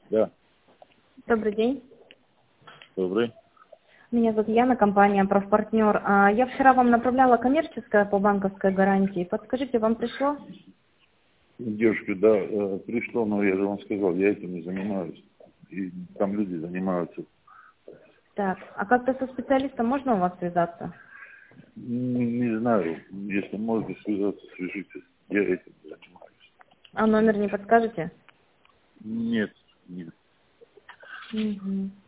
Да, Добрый день. добрый. Меня зовут Яна, компания «Профпартнер». Я вчера вам направляла коммерческое по банковской гарантии. Подскажите, вам пришло? Девушка, да, пришло, но я же вам сказал, я этим не занимаюсь. И там люди занимаются. Так, а как-то со специалистом можно у вас связаться? Не знаю, если можете связаться, свяжитесь. Я этим не занимаюсь. А номер не подскажете? Нет, нет. Мгм.